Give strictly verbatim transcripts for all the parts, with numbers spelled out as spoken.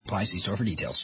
Apply. See store for details.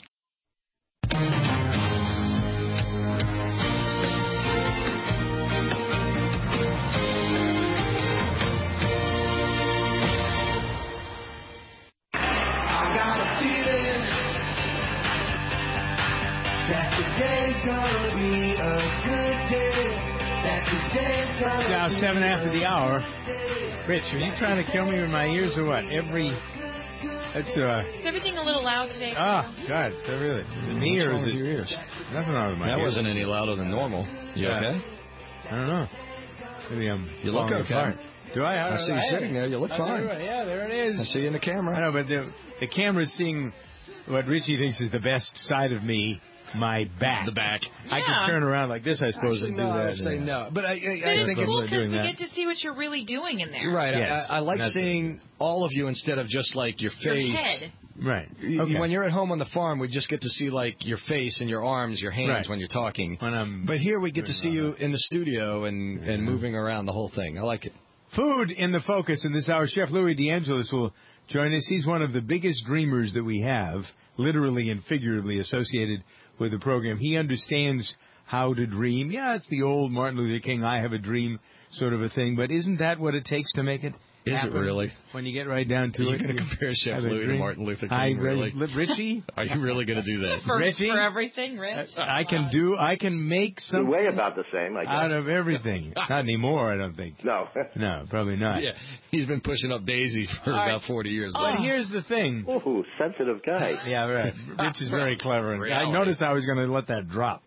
It's now seven after the hour. Rich, are you trying to kill me with my ears or what? Every... That's, uh... Is everything a little loud today? Oh, God, so really. Is it me or is it... your ears? Nothing wrong with my that ears. That wasn't any louder than normal. You yeah. okay? I don't know. Maybe I'm... You look okay. Apart. Do I? I, I see you sitting there. You look I fine. Yeah, there it is. I see you in the camera. I know, but the, the camera's seeing what Richie thinks is the best side of me. My back. The back. Yeah. I can turn around like this, I suppose, Actually, and do no, that. I would say no. But I, I, I but think it's cool it's because we that. get to see what you're really doing in there. You're right. Yes. I, I like That's seeing it. all of you instead of just like your face. Your head. Right. Okay. When you're at home on the farm, we just get to see like your face and your arms, your hands right. when you're talking. When I'm but here we get to see you in the studio and, and moving around the whole thing. I like it. Food in the focus in this hour. Chef Louis DeAngelis will join us. He's one of the biggest dreamers that we have, literally and figuratively associated with the program. He understands how to dream. Yeah, it's the old Martin Luther King, I have a dream sort of a thing, but isn't that what it takes to make it Is happen? It really? When you get right down to Are it. you going to compare Chef Louis to Martin Luther King, I, really? Richie? Are you really going to do that? First Richie? for everything, Rich. I can do, I can make something way about the same, I guess. out of everything. Not anymore, I don't think. No. No, probably not. Yeah, he's been pushing up Daisy for All about right. forty years. But now. here's the thing. Ooh, sensitive guy. Yeah, right. Rich is very clever. And I Reality. noticed I was going to let that drop.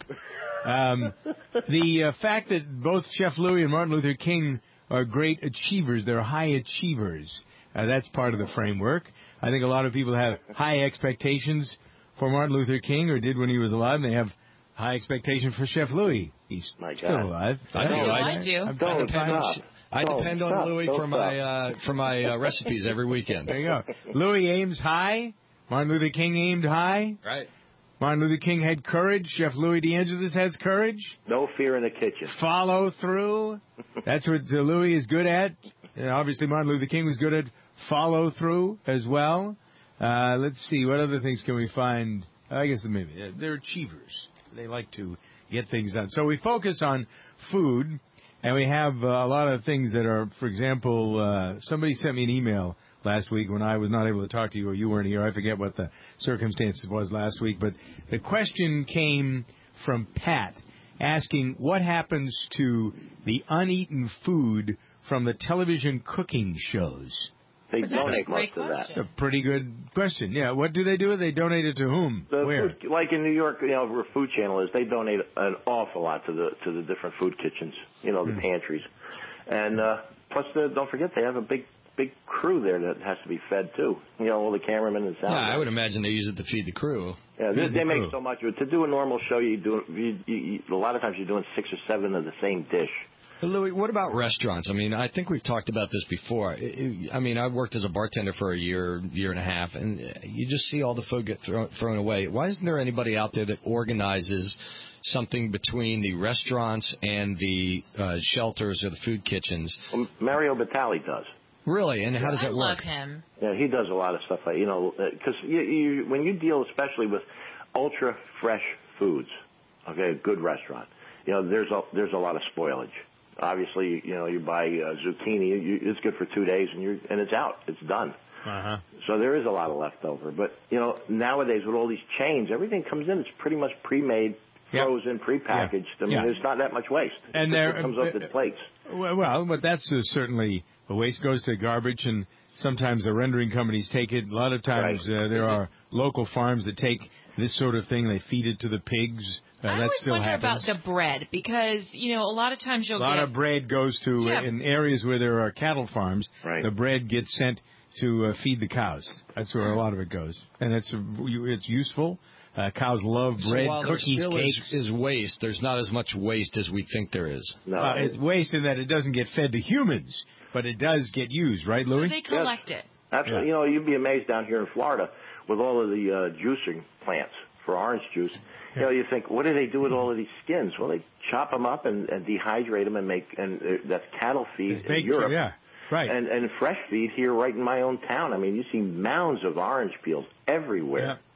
Um, the uh, fact that both Chef Louis and Martin Luther King are great achievers, they're high achievers. Uh, that's part of the framework. I think a lot of people have high expectations for Martin Luther King, or did when he was alive, and they have high expectations for Chef Louis. He's My still God. alive. I do. I, I, I do. I'm Don't trying to find- stop. I Don't depend stop. on Louis Don't for my stop. uh, for my uh, recipes every weekend. There you go. Louis aims high. Martin Luther King aimed high. Right. Martin Luther King had courage. Chef Louis DeAngelis has courage. No fear in the kitchen. Follow through. That's what uh, Louis is good at. Uh, obviously, Martin Luther King was good at follow through as well. Uh, let's see. What other things can we find? I guess maybe uh, they're achievers. They like to get things done. So we focus on food, and we have uh, a lot of things that are, for example, uh, somebody sent me an email last week when I was not able to talk to you or you weren't here. I forget what the circumstances was last week. But the question came from Pat asking what happens to the uneaten food from the television cooking shows. They That's donate a great most of that. question. That's a pretty good question. Yeah, what do they do? They donate it to whom? The Where? food, like in New York, you know, where Food Channel is, they donate an awful lot to the to the different food kitchens, you know, the Mm. pantries, and uh, plus, the, don't forget they have a big big crew there that has to be fed too. You know, all the cameramen and sound. Yeah, I would imagine they use it to feed the crew. Yeah, they, Feed the they make crew. so much. To do a normal show, you do you, you, you, a lot of times you're doing six or seven of the same dish. But Louis, what about restaurants? I mean, I think we've talked about this before. I- I I mean, I worked as a bartender for a year, year and a half, and you just see all the food get thrown, thrown away. Why isn't there anybody out there that organizes something between the restaurants and the uh, shelters or the food kitchens? Well, Mario Batali does. Really? And how does I that love work? him. Yeah, he does a lot of stuff like, you know, because you, you, when you deal especially with ultra fresh foods, okay, a good restaurant, you know, there's a there's a lot of spoilage. Obviously, you know, you buy uh, zucchini, you, it's good for two days, and you're and it's out, it's done. Uh-huh. So there is a lot of leftover. But you know, nowadays with all these chains, everything comes in. It's pretty much pre-made, Yep. frozen, prepackaged. I mean, Yeah. there's not that much waste. And It there comes up the plates. Well, well, but that's uh, certainly the waste goes to garbage, and sometimes the rendering companies take it. A lot of times Right. uh, there Is it- are local farms that take this sort of thing. They feed it to the pigs. Uh, I that always still wonder happens. about the bread because, you know, a lot of times A you'll lot get... of bread goes to, Yeah. uh, in areas where there are cattle farms, Right. the bread gets sent to uh, feed the cows. That's where a lot of it goes. And it's uh, it's useful. Uh, cows love bread, so while there cookies, still cakes. is, is waste, there's not as much waste as we think there is. No, Uh, it's waste in that it doesn't get fed to humans, but it does get used, right, So Louis? they collect it. absolutely. Yeah. You know, you'd be amazed down here in Florida with all of the uh, juicing plants for orange juice. You know, you think, what do they do with all of these skins? Well, they chop them up and, and dehydrate them and make, and uh, that's cattle feed It's in baked, Europe. yeah, right. And, and fresh feed here right in my own town. I mean, you see mounds of orange peels everywhere.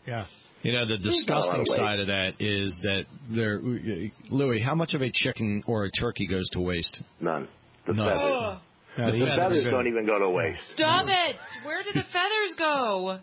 Yeah. You know, the disgusting side of that is that there, Louis, how much of a chicken or a turkey goes to waste? None. The None. feathers. Oh, No, The the feathers feathers don't even go to waste. stop it! Where did the feathers go?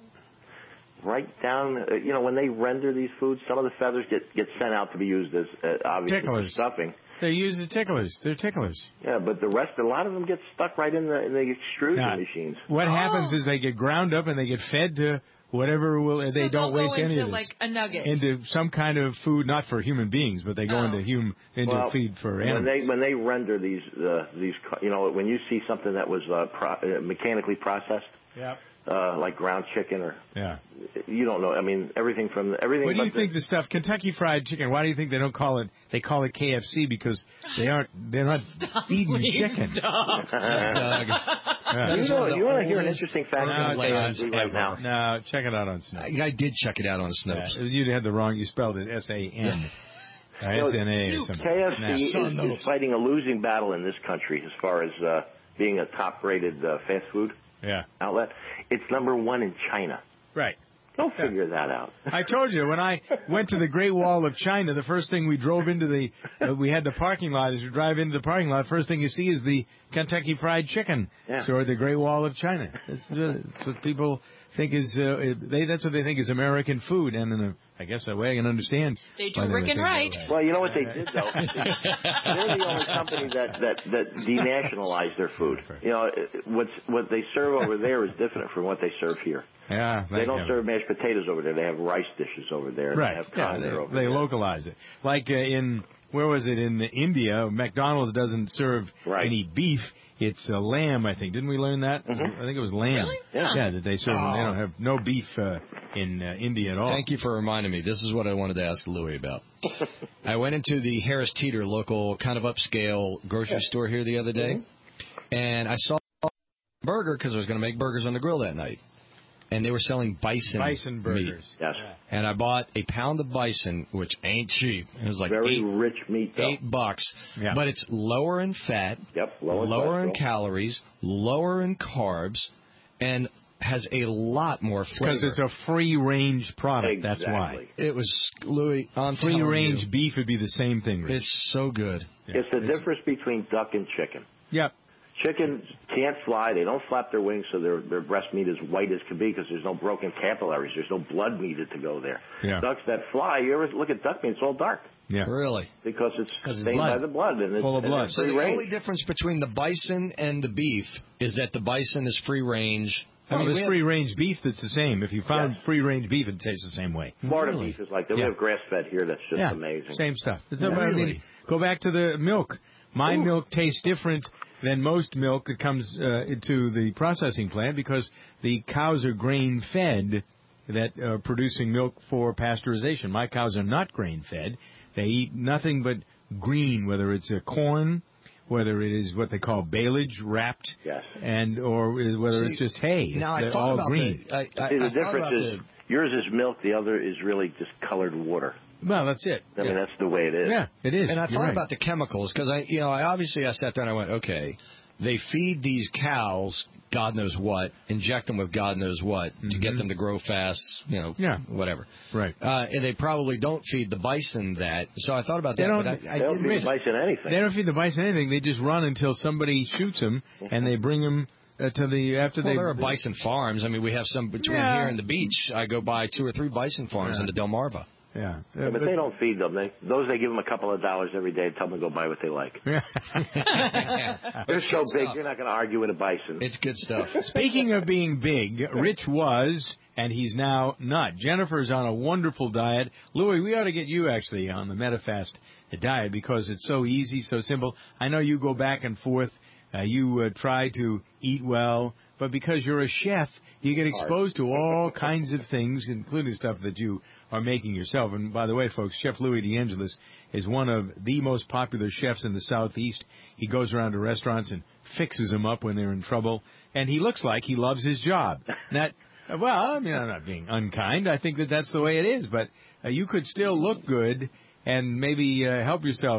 Right down, uh, you know, when they render these foods, some of the feathers get get sent out to be used as uh, obviously for Ticklers. stuffing. They use the ticklers. They're ticklers. Yeah, but the rest, a lot of them get stuck right in the in the extrusion Now, machines. What Oh. happens is they get ground up and they get fed to whatever will. They so don't they'll waste go any into of this. like a nugget. Into some kind of food, not for human beings, but they go Oh. into hum, into Well, feed for when animals. they when they render these uh, these, co- you know, when you see something that was uh, pro- uh, mechanically processed, yeah. uh, like ground chicken, or Yeah. you don't know. I mean, everything from the, everything. What do but you think the stuff Kentucky Fried Chicken? Why do you think they don't call it? They call it K F C because they aren't. They're not feeding Please chicken. stop. Doug, Yeah. You know, you want to hear an interesting fact No, about it's K F C right now? No, check it out on I, Snopes. I did check it out on Yeah, Snopes. you had the wrong. You spelled it S A N. Uh, You know, S N A or something. K F C Nah. is, Snopes. is fighting a losing battle in this country as far as uh, being a top-rated uh, fast food Yeah. outlet. It's number one in China. Right. Go figure that out. I told you when I went to the Great Wall of China, the first thing we drove into the, uh, we had the parking lot. As you drive into the parking lot, first thing you see is the Kentucky Fried Chicken, Yeah. so or the Great Wall of China. That's, uh, that's what people think is, uh, they that's what they think is American food, and in a, I guess a way I can understand. They do why Rick would and think right. that way. Well, you know what they did though. They're the only company that that that denationalized their food. You know, it- what's what they serve over there is different from what they serve here. Yeah, They thank don't you. serve mashed potatoes over there. They have rice dishes over there. Right. They have Yeah, condor they, over they there. localize it. Like uh, in, where was it, in India, McDonald's doesn't serve Right. any beef. It's uh, lamb, I think. Didn't we learn that? Mhm. I think it was lamb. Really? Yeah. Yeah, that they serve. They don't have no beef uh, in uh, India at all. Thank you for reminding me. This is what I wanted to ask Louis about. I went into the Harris Teeter local kind of upscale grocery store here the other day, and I saw a burger because I was going to make burgers on the grill that night. And they were selling bison Bison meat. burgers. Yes. And I bought a pound of bison, which ain't cheap. It was like Very eight, rich meat though. eight bucks. Yeah. But it's lower in fat, Yep. Lower, lower in cholesterol. calories, lower in carbs, and has a lot more flavor. Because it's a free-range product. That's why. Exactly. It was, Louis, I'm telling Free-range you, beef would be the same thing. Rich. it's so good. Yeah. It's the difference between duck and chicken. Yep. Chickens can't fly. They don't flap their wings, so their their breast meat is white as can be because there's no broken capillaries. There's no blood needed to go there. Yeah. Ducks that fly, you ever look at duck meat? It's all dark Yeah. Really. because it's 'Cause it's stained blood. by the blood and it's Full of and blood. it's So free the range. only difference between the bison and the beef is that the bison is free range. I mean, we there's have- free-range beef that's the same. If you found Yes. free-range beef, it tastes the same way. Florida Really? beef is like that. We Yeah. have grass fed here. That's just yeah, amazing. same stuff. It's Yeah. about, I mean, Really? go back to the milk. My Ooh. milk tastes different than most milk that comes uh, into the processing plant because the cows are grain-fed that are producing milk for pasteurization. My cows are not grain-fed. They eat nothing but green, whether it's a corn, whether it is what they call baleage wrapped, Yes. and or whether See, it's just hay. It's, Now I they're thought all about green. the. I, I, See, the I thought difference about is the, yours is milk. The other is really just colored water. Well, that's it. I mean, yeah. that's the way it is. yeah, it is. And I You're thought right. about the chemicals because I, you know, I obviously I sat there and I went, okay, they feed these cows God knows what, inject them with God knows what to get Mhm. them to grow fast, you know, Yeah. whatever. Right. Uh, and they probably don't feed the bison that. So I thought about They that. don't- but I, I They don't didn't feed the bison anything. They don't feed the bison anything. They just run until somebody shoots them, and they bring them uh, to the after Well, they. there are bison farms. I mean, we have some between Yeah. here and the beach. I go by two or three bison farms Yeah. in the Delmarva. Yeah, Yeah, but they don't feed them. They, those they give them a couple of dollars every day and tell them to go buy what they like. Yeah. They're so big, stuff. you're not going to argue with a bison. It's good stuff. Speaking of being big, Rich was, and he's now not. Jennifer's on a wonderful diet. Louis, we ought to get you actually on the MetaFast diet because it's so easy, so simple. I know you go back and forth. Uh, you uh, try to eat well, but because you're a chef, you get exposed to all kinds of things, including stuff that you are making yourself. And by the way, folks, Chef Louis DeAngelis is one of the most popular chefs in the Southeast. He goes around to restaurants and fixes them up when they're in trouble. And he looks like he loves his job. That, well, I mean, I'm not being unkind. I think that that's the way it is. But uh, you could still look good and maybe uh, help yourself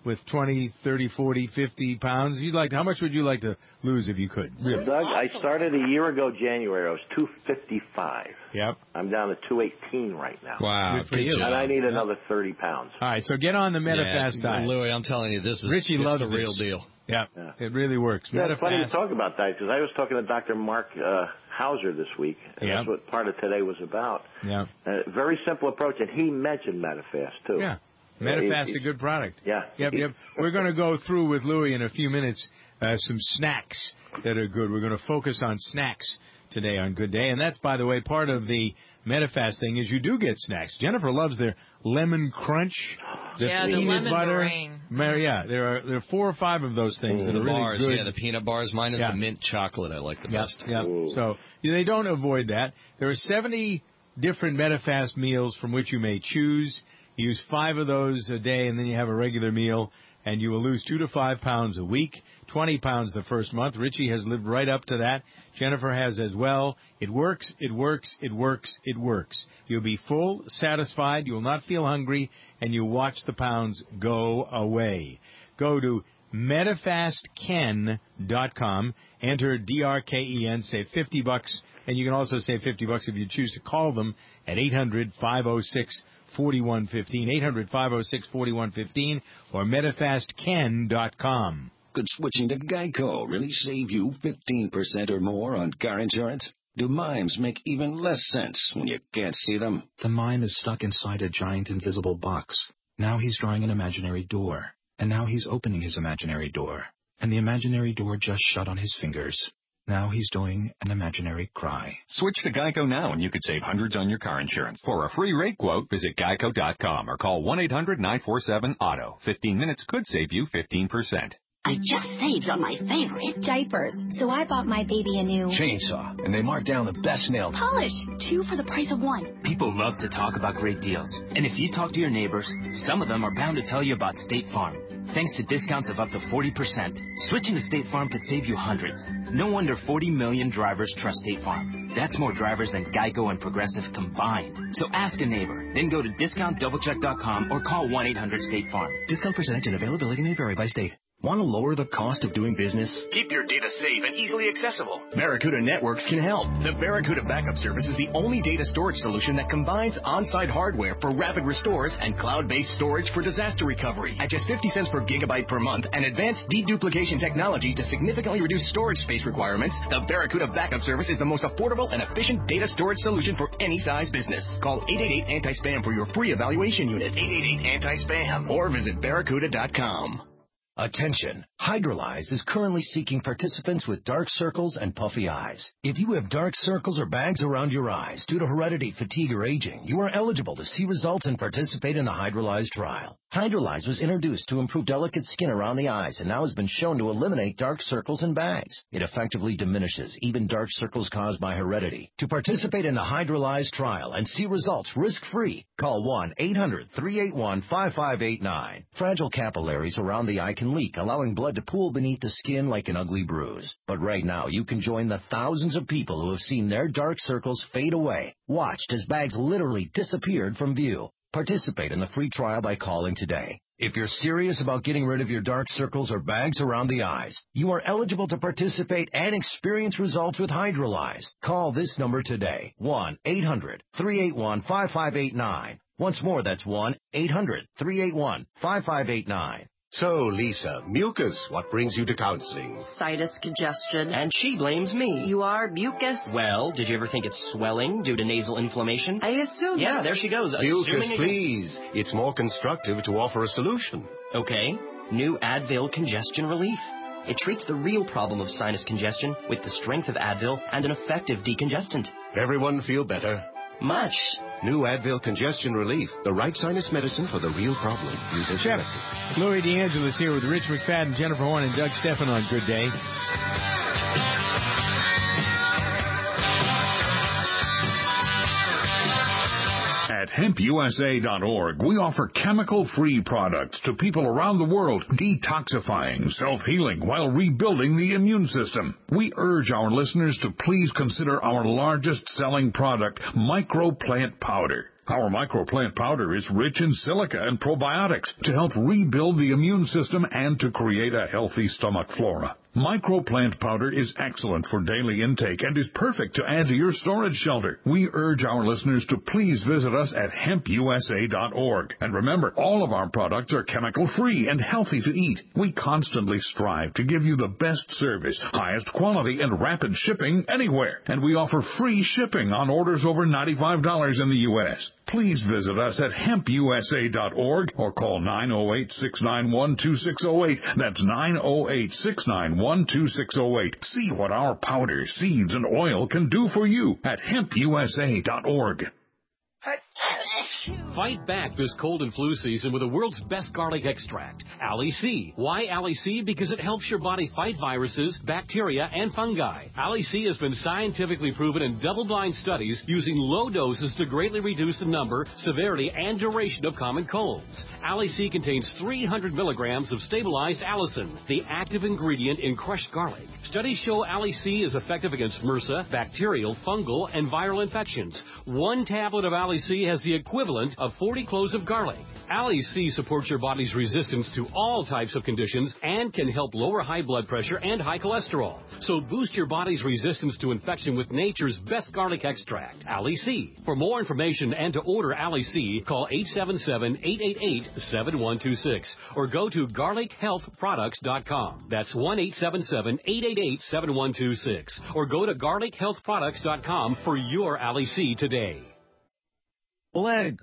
with twenty, thirty, forty, fifty pounds. You'd like, how much would you like to lose if you could? Really? Doug, I started a year ago, January. I was two fifty-five. Yep. I'm down to two eighteen right now. Wow. Good for you. And I need another thirty pounds. All right, so get on the MetaFast yeah, diet. Louis, I'm telling you, this is Richie loves the real this. deal. Yep. Yeah, it really works. Yeah, it's funny MetaFast. to talk about that because I was talking to Doctor Mark uh, Hauser this week, and Yep. that's what part of today was about. Yeah. Uh, very simple approach, and he mentioned MetaFast, too. Yeah. MetaFast is a good product. Yeah. Yep, yep. We're going to go through with Louis in a few minutes uh, some snacks that are good. We're going to focus on snacks today on Good Day. And that's, by the way, part of the MetaFast thing is you do get snacks. Jennifer loves their lemon crunch, the yeah, peanut the lemon butter. meringue. Mar- yeah, there are there are four or five of those things Mm, that the are really bars, good. yeah, the peanut bars. Mine is Yeah. the mint chocolate I like the Yep, best. yep. So yeah, they don't avoid that. There are seventy different MetaFast meals from which you may choose. You use five of those a day, and then you have a regular meal, and you will lose two to five pounds a week, twenty pounds the first month. Richie has lived right up to that. Jennifer has as well. It works, it works, it works, it works. You'll be full, satisfied, you will not feel hungry, and you'll watch the pounds go away. Go to Metafast Ken dot com, enter D R K E N, save fifty bucks, and you can also save fifty bucks if you choose to call them at eight hundred, five oh six, forty-one fifteen, eight hundred, five oh six, forty-one fifteen, or Metafast Ken dot com. Could switching to Geico really save you fifteen percent or more on car insurance? Do mimes make even less sense when you can't see them? The mime is stuck inside a giant invisible box. Now he's drawing an imaginary door. And now he's opening his imaginary door. And the imaginary door just shut on his fingers. Now he's doing an imaginary cry. Switch to Geico now and you could save hundreds on your car insurance. For a free rate quote, visit geico dot com or call one eight hundred, nine four seven, auto. fifteen minutes could save you fifteen percent. I just saved on my favorite. Diapers. So I bought my baby a new chainsaw, and they marked down the best nail polish. Two for the price of one. People love to talk about great deals. And if you talk to your neighbors, some of them are bound to tell you about State Farm. Thanks to discounts of up to forty percent. Switching to State Farm could save you hundreds. No wonder forty million drivers trust State Farm. That's more drivers than Geico and Progressive combined. So ask a neighbor. Then go to discount double check dot com or call one eight hundred state farm. Discount percentage and availability may vary by state. Want to lower the cost of doing business? Keep your data safe and easily accessible. Barracuda Networks can help. The Barracuda Backup Service is the only data storage solution that combines on-site hardware for rapid restores and cloud-based storage for disaster recovery. At just fifty cents per gigabyte per month and advanced deduplication technology to significantly reduce storage space requirements, the Barracuda Backup Service is the most affordable and efficient data storage solution for any size business. Call eight eight eight anti spam for your free evaluation unit. eight eight eight anti spam or visit barracuda dot com. Attention! Hydrolyze is currently seeking participants with dark circles and puffy eyes. If you have dark circles or bags around your eyes due to heredity, fatigue, or aging, you are eligible to see results and participate in the Hydrolyze trial. Hydrolyze was introduced to improve delicate skin around the eyes and now has been shown to eliminate dark circles and bags. It effectively diminishes even dark circles caused by heredity. To participate in the Hydrolyze trial and see results risk-free, call one eight hundred, three eight one, five five eight nine. Fragile capillaries around the eye can leak, allowing blood to pool beneath the skin like an ugly bruise. But right now, you can join the thousands of people who have seen their dark circles fade away, watched as bags literally disappeared from view. Participate in the free trial by calling today. If you're serious about getting rid of your dark circles or bags around the eyes, you are eligible to participate and experience results with Hydrolyze. Call this number today, one eight hundred, three eight one, five five eight nine. Once more, that's one eight hundred, three eight one, five five eight nine. So, Lisa, mucus, what brings you to counseling? Sinus congestion. And she blames me. You are mucus? Well, did you ever think it's swelling due to nasal inflammation? I assume. Yeah, there she goes. Mucus, please. It's more constructive to offer a solution. Okay. New Advil Congestion Relief. It treats the real problem of sinus congestion with the strength of Advil and an effective decongestant. Everyone feel better? Much. New Advil Congestion Relief, the right sinus medicine for the real problem. Use as Chef Louis DeAngelis here with Rich McFadden, Jennifer Horn, and Doug Stephan on Good Day. At hemp U S A dot org, we offer chemical-free products to people around the world, detoxifying, self-healing, while rebuilding the immune system. We urge our listeners to please consider our largest-selling product, Microplant Powder. Our microplant powder is rich in silica and probiotics to help rebuild the immune system and to create a healthy stomach flora. Microplant powder is excellent for daily intake and is perfect to add to your storage shelter. We urge our listeners to please visit us at hemp U S A dot org. And remember, all of our products are chemical-free and healthy to eat. We constantly strive to give you the best service, highest quality, and rapid shipping anywhere. And we offer free shipping on orders over ninety-five dollars in the U S Please visit us at hemp U S A dot org or call nine oh eight, six nine one, two six oh eight. That's nine oh eight, six nine one, two six oh eight. See what our powder, seeds, and oil can do for you at hemp U S A dot org. Fight back this cold and flu season with the world's best garlic extract, Ali-C. Why Ali-C? Because it helps your body fight viruses, bacteria, and fungi. Ali-C has been scientifically proven in double-blind studies using low doses to greatly reduce the number, severity, and duration of common colds. Ali-C contains three hundred milligrams of stabilized allicin, the active ingredient in crushed garlic. Studies show Ali-C is effective against MRSA, bacterial, fungal, and viral infections. One tablet of Ali-C has the equivalent of forty cloves of garlic. Ali-C supports your body's resistance to all types of conditions and can help lower high blood pressure and high cholesterol. So boost your body's resistance to infection with nature's best garlic extract, Ali-C. For more information and to order Ali-C, call eight seven seven, eight eight eight, seven one two six or go to garlic health products dot com. That's one eight seven seven, eight eight eight, seven one two six or go to garlic health products dot com for your Ali-C today. Leg.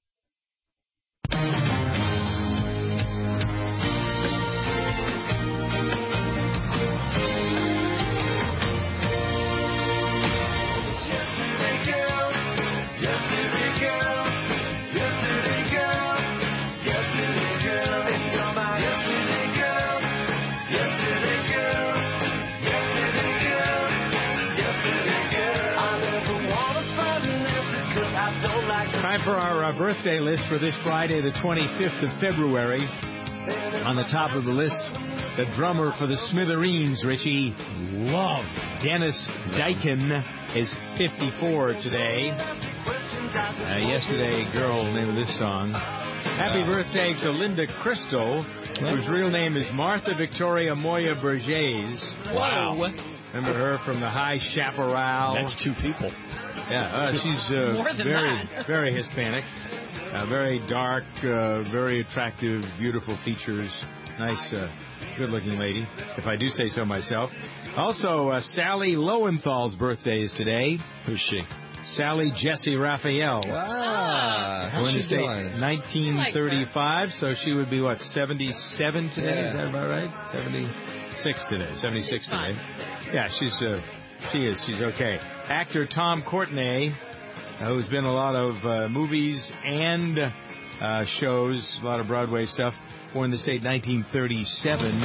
Time for our uh, birthday list for this Friday, the twenty-fifth of February. On the top of the list, the drummer for the Smithereens, Richie Love. Dennis Dykin is fifty-four today. Uh, yesterday, a girl named this song. Happy birthday to Linda Crystal, whose real name is Martha Victoria Moya Burgess. Wow. Remember her from the High Chaparral? That's two people. Yeah, uh, she's uh, More than very, that. very Hispanic, uh, very dark, uh, very attractive, beautiful features, nice, uh, good-looking lady, if I do say so myself. Also, uh, Sally Lowenthal's birthday is today. Who's she? Sally Jessie Raphael. Ah, how's Born in she the state doing? nineteen thirty-five, so she would be, what, seventy-seven today? Yeah. Is that about right? seventy-six today, seventy-six today. Yeah, she's, uh, she is, she's okay. Actor Tom Courtenay, uh, who's been in a lot of uh, movies and uh, shows, a lot of Broadway stuff, born in the state nineteen thirty-seven.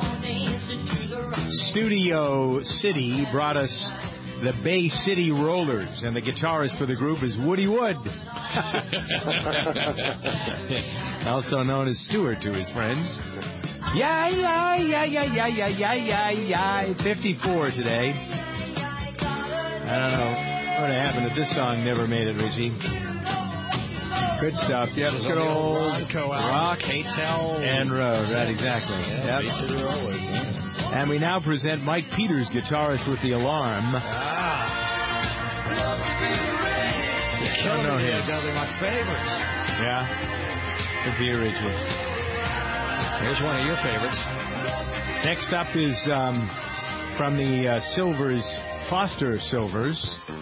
Studio City brought us the Bay City Rollers, and the guitarist for the group is Woody Wood. Also known as Stewart to his friends. Yeah, yeah, yeah, yeah, yeah, yeah, yeah, yeah, yeah. fifty-four today. I don't know what happened if this song never made it, Richie. Good stuff. Yep, good old rock, K-Tel, and road. Right, exactly. Yeah, Yep. Bay City Rollers, yeah. And we now present Mike Peters, guitarist with The Alarm. Ah. You're killing know me, him. guys. They're my favorites. Yeah. Good for you, Richie. Here's one of your favorites. Next up is um, from the uh, Silvers, Foster Silvers.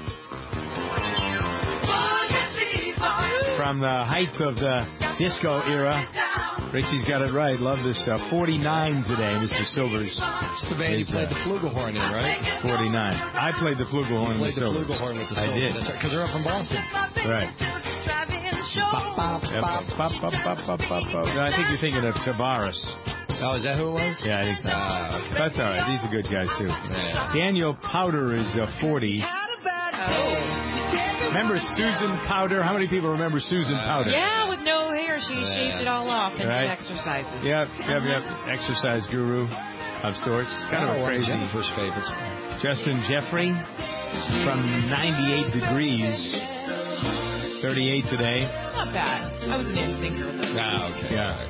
From the height of the disco era. Richie's got it right. Love this stuff. forty-nine today, Mister Silvers. It's the band you played the flugelhorn in, right? forty-nine. I played the flugelhorn with You played the Silvers. flugelhorn with the I Silvers. did. Because they're up from Boston. Right. Bop, bop, bop, bop, bop, bop, bop, bop. No, I think you're thinking of Tavares. Oh, is that who it was? Yeah, I think so. Ah, okay. That's all right. These are good guys, too. Yeah. Daniel Powder is uh, forty. Remember Susan Powder? How many people remember Susan Powder? Yeah, with no hair, she Yeah. shaved it all off and Right. did exercises. Yep, yep, yep. Exercise guru of sorts. Kind of a crazy. Jennifer's favorites. Justin Jeffrey from ninety-eight degrees. thirty-eight today. Not bad. I was an instinct girl. Though. Ah, okay. Yeah.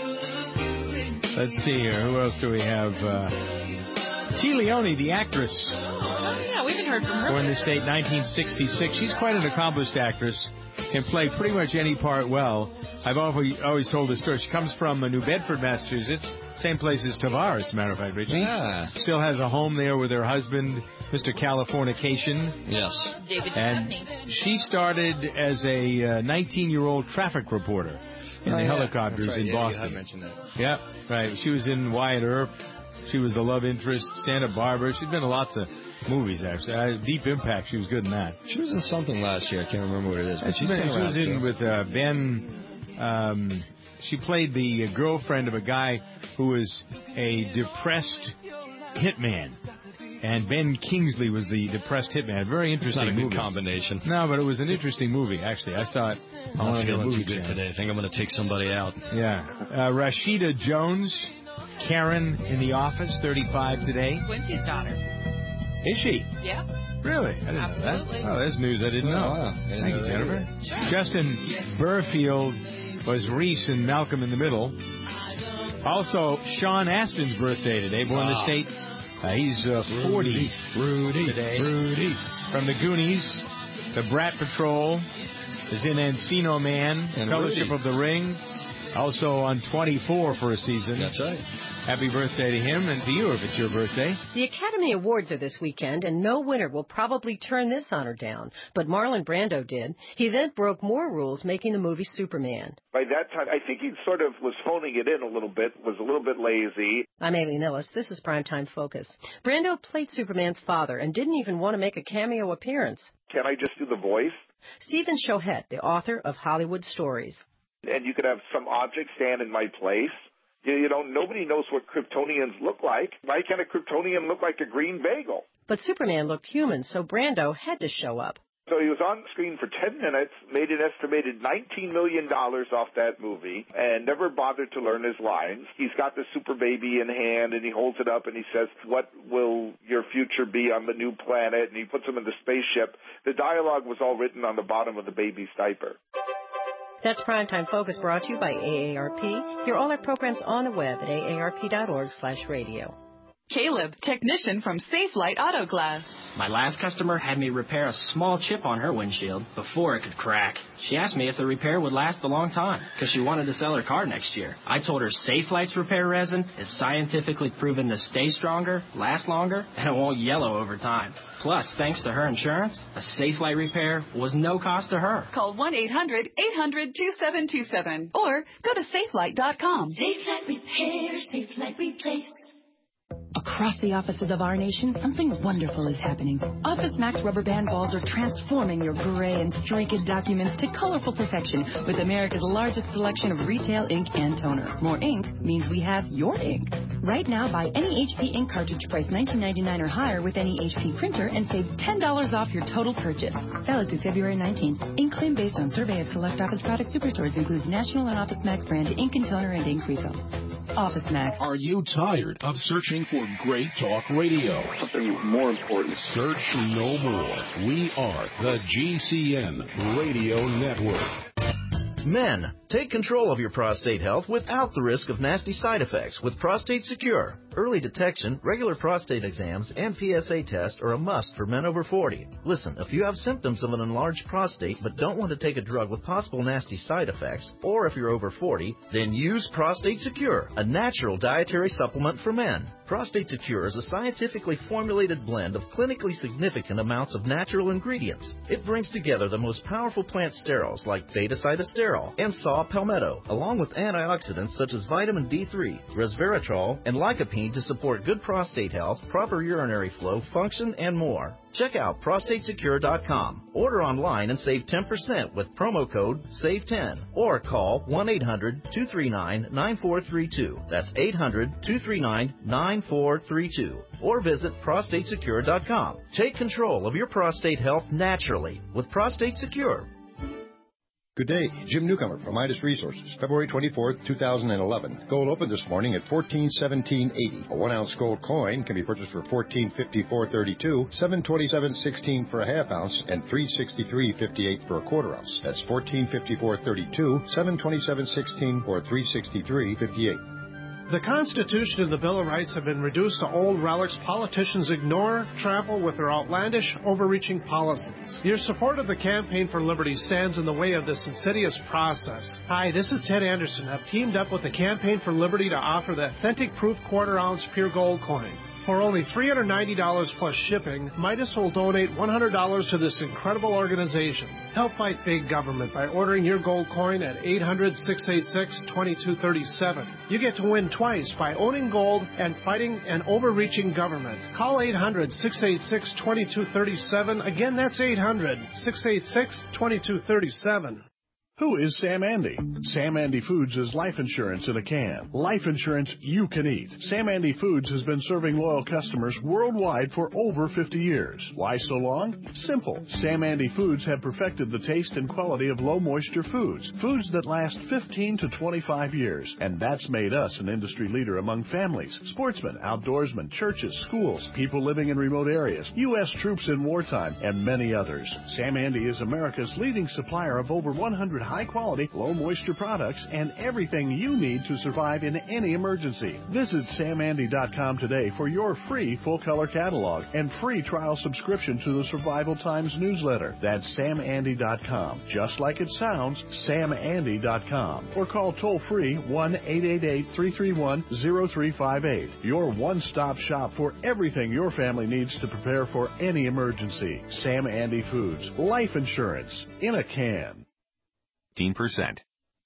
Let's see here. Who else do we have? Uh, T. Leone, the actress. Oh, yeah. We haven't heard from her. Born in the state nineteen sixty-six. She's quite an accomplished actress. Can play pretty much any part well. I've always, always told this story. She comes from New Bedford, Massachusetts. Same place as Tavares, as a matter of fact, Richie. Yeah. Still has a home there with her husband, Mister Californication. Yes. David And Duchovny. she started as a nineteen-year-old traffic reporter in oh, the yeah. helicopters right. in yeah, Boston. You have mentioned that. Yeah, right. She was in Wyatt Earp. She was the love interest, Santa Barbara. She's been in lots of movies, actually. Uh, Deep Impact, she was good in that. She was in something last year. I can't remember what it is. But She's she's been, been she around was in still. with uh, Ben. Um, she played the girlfriend of a guy who was a depressed hitman. And Ben Kingsley was the depressed hitman. Very interesting It's not a movie. good combination. No, but it was an interesting movie, actually. I saw it. I'm on not the feeling movie too good channel. today. I think I'm going to take somebody out. Yeah. Uh, Rashida Jones, Karen in The Office, thirty-five today. Quincy's daughter. Is she? Yeah. Really? I didn't Absolutely. know that. Oh, that's news I didn't Oh, know. wow. I didn't Thank know you, that Jennifer. Sure. Justin Burfield was Reese and Malcolm in the Middle. Also, Sean Astin's birthday today, born in the Wow. state. Uh, he's uh, forty Rudy. today. Rudy. From the Goonies, the Brat Patrol, is in Encino Man, And Fellowship Rudy. of the Ring. Also on twenty-four for a season. That's right. Happy birthday to him and to you if it's your birthday. The Academy Awards are this weekend, and no winner will probably turn this honor down. But Marlon Brando did. He then broke more rules, making the movie Superman. By that time, I think he sort of was phoning it in a little bit, was a little bit lazy. I'm Aileen Ellis. This is Primetime Focus. Brando played Superman's father and didn't even want to make a cameo appearance. Can I just do the voice? Stephen Chohet, the author of Hollywood Stories. And you could have some object stand in my place. You, you know, nobody knows what Kryptonians look like. Why can't a Kryptonian look like a green bagel? But Superman looked human, so Brando had to show up. So he was on screen for ten minutes, made an estimated nineteen million dollars off that movie, and never bothered to learn his lines. He's got the super baby in hand, and he holds it up, and he says, "What will your future be on the new planet?" And he puts him in the spaceship. The dialogue was all written on the bottom of the baby's diaper. That's Primetime Focus, brought to you by A A R P. Hear all our programs on the web at A A R P dot org slash radio. Caleb, technician from Safe Light Auto Glass. My last customer had me repair a small chip on her windshield before it could crack. She asked me if the repair would last a long time because she wanted to sell her car next year. I told her Safe Light's repair resin is scientifically proven to stay stronger, last longer, and it won't yellow over time. Plus, thanks to her insurance, a Safe Light repair was no cost to her. Call one eight hundred eight hundred two seven two seven or go to safe light dot com. Safe Light Repair, Safe Light Replace. Across the offices of our nation, something wonderful is happening. Office Max rubber band balls are transforming your gray and streaked documents to colorful perfection with America's largest selection of retail ink and toner. More ink means we have your ink. Right now, buy any H P ink cartridge price nineteen ninety-nine dollars or higher with any H P printer and save ten dollars off your total purchase. Valid through February nineteenth. Ink claim based on survey of select Office Product Superstores includes National and Office Max brand ink and toner and ink refill. Office Max. Are you tired of searching for great talk radio? Something more important. Search no more. We are the G C N Radio Network. Men, take control of your prostate health without the risk of nasty side effects with Prostate Secure. Early detection, regular prostate exams, and P S A tests are a must for men over forty. Listen, if you have symptoms of an enlarged prostate but don't want to take a drug with possible nasty side effects, or if you're over forty, then use Prostate Secure, a natural dietary supplement for men. Prostate Secure is a scientifically formulated blend of clinically significant amounts of natural ingredients. It brings together the most powerful plant sterols like beta-cytosterol and saw palmetto, along with antioxidants such as vitamin D three, resveratrol, and lycopene to support good prostate health, proper urinary flow, function, and more. Check out prostate secure dot com. Order online and save ten percent with promo code save ten or call one eight hundred two three nine nine four three two. That's eight hundred two three nine nine four three two. Or visit prostate secure dot com. Take control of your prostate health naturally with Prostate Secure. Good day. Jim Newcomer from Midas Resources. February twenty-fourth, two thousand eleven. Gold opened this morning at fourteen seventeen eighty. A one ounce gold coin can be purchased for fourteen fifty-four thirty-two, seven twenty-seven sixteen for a half ounce, and three sixty-three fifty-eight for a quarter ounce. That's fourteen fifty-four thirty-two, seven twenty-seven sixteen, or three sixty-three fifty-eight. The Constitution and the Bill of Rights have been reduced to old relics politicians ignore, trample with their outlandish, overreaching policies. Your support of the Campaign for Liberty stands in the way of this insidious process. Hi, this is Ted Anderson. I've teamed up with the Campaign for Liberty to offer the authentic proof quarter-ounce pure gold coin. For only three hundred ninety dollars plus shipping, Midas will donate one hundred dollars to this incredible organization. Help fight big government by ordering your gold coin at eight hundred, six eight six, two two three seven. You get to win twice by owning gold and fighting an overreaching government. Call eight hundred, six eight six, two two three seven. Again, that's eight hundred, six eight six, two two three seven. Who is Sam Andy? Sam Andy Foods is life insurance in a can. Life insurance you can eat. Sam Andy Foods has been serving loyal customers worldwide for over fifty years. Why so long? Simple. Sam Andy Foods have perfected the taste and quality of low moisture foods. Foods that last fifteen to twenty-five years. And that's made us an industry leader among families, sportsmen, outdoorsmen, churches, schools, people living in remote areas, U S troops in wartime, and many others. Sam Andy is America's leading supplier of over one hundred high-quality, low-moisture products and everything you need to survive in any emergency. Visit sam andy dot com today for your free full-color catalog and free trial subscription to the Survival Times newsletter. That's sam andy dot com. Just like it sounds, sam andy dot com. Or call toll-free one eight eight eight, three three one, zero three five eight. Your one-stop shop for everything your family needs to prepare for any emergency. Sam Andy Foods. Life insurance in a can. fifteen percent.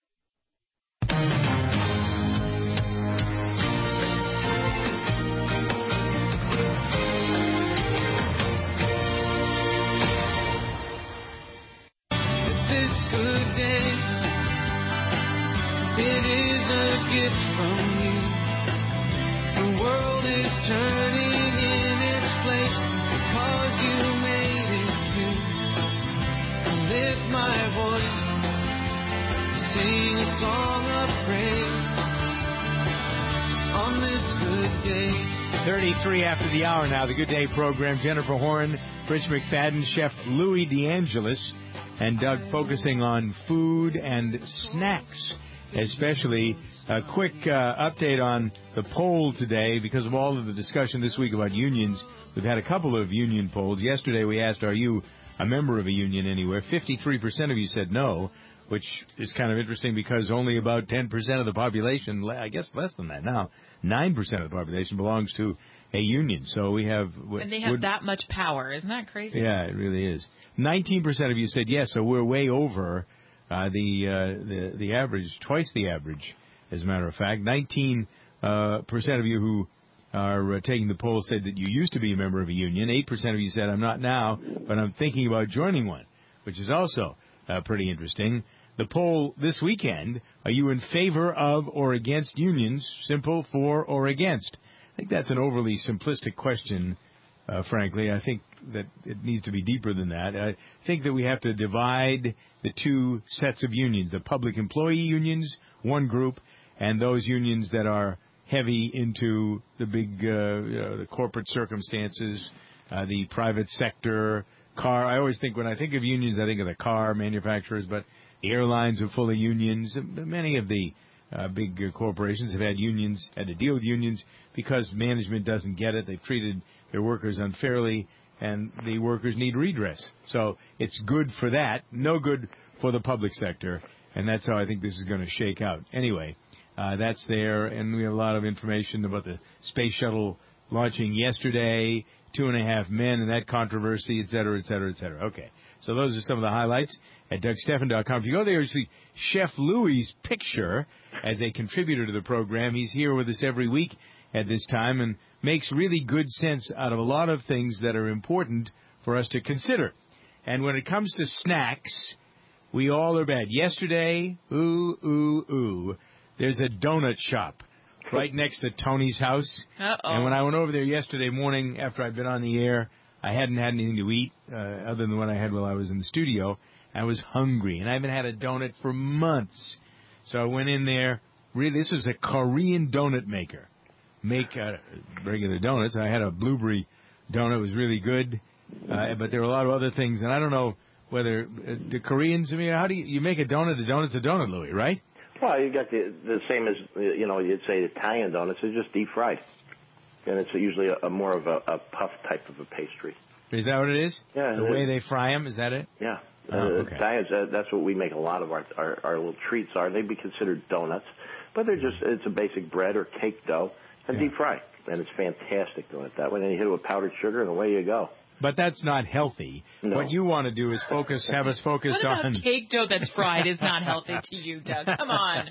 This good day, it is a gift from you. The world is turning in its place because you made it to. I lift my voice, sing a song of praise on this good day. thirty-three after the hour now, the Good Day program. Jennifer Horn, Rich McFadden, Chef Louis DeAngelis, and Doug focusing on food and snacks, especially. A quick uh, update on the poll today because of all of the discussion this week about unions. We've had a couple of union polls. Yesterday we asked, are you a member of a union anywhere? fifty-three percent of you said no, which is kind of interesting because only about ten percent of the population, I guess less than that now, nine percent of the population belongs to a union. So we have... And they have would, that much power. Isn't that crazy? Yeah, it really is. nineteen percent of you said yes, so we're way over uh, the, uh, the the average, twice the average, as a matter of fact. nineteen uh, percent of you who are uh, taking the poll said that you used to be a member of a union. eight percent of you said, I'm not now, but I'm thinking about joining one, which is also uh, pretty interesting. The poll this weekend, are you in favor of or against unions? Simple, for or against. I think that's an overly simplistic question, uh, frankly. I think that it needs to be deeper than that. I think that we have to divide the two sets of unions, the public employee unions, one group, and those unions that are heavy into the big, uh, you know, the corporate circumstances, uh, the private sector, car. I always think when I think of unions, I think of the car manufacturers, but the airlines are full of unions. Many of the uh, big uh, corporations have had unions, had to deal with unions because management doesn't get it. They've treated their workers unfairly, and the workers need redress. So it's good for that, no good for the public sector, and that's how I think this is going to shake out. Anyway, uh, that's there, and we have a lot of information about the space shuttle launching yesterday, two and a half men, and that controversy, et cetera, et cetera, et cetera. Okay, so those are some of the highlights at Doug Steffen dot com. If you go there, you see Chef Louis' picture as a contributor to the program. He's here with us every week at this time and makes really good sense out of a lot of things that are important for us to consider. And when it comes to snacks, we all are bad. Yesterday, ooh, ooh, ooh, there's a donut shop right next to Tony's house. Uh-oh. And when I went over there yesterday morning after I'd been on the air, I hadn't had anything to eat uh, other than what I had while I was in the studio. I was hungry, and I haven't had a donut for months. So I went in there. Really, this was a Korean donut maker. Make uh, regular donuts. I had a blueberry donut. It was really good, uh, but there were a lot of other things, and I don't know whether uh, the Koreans. I mean, how do you, you make a donut? A donut's a donut, Louis, right? Well, you got the the same as you know. You'd say Italian donuts are just deep fried, and it's usually a, a more of a, a puff type of a pastry. Is that what it is? Yeah. The way they fry them, is that it? Yeah. Oh, uh, okay. Italians, uh, that's what we make a lot of our, our our little treats are. They'd be considered donuts, but they're just it's a basic bread or cake dough and Yeah. deep fried, and it's fantastic doing it that way. Then you hit it with powdered sugar, and away you go. But that's not healthy. No. What you want to do is focus, have us focus What about on cake dough that's fried is not healthy to you, Doug? Come on.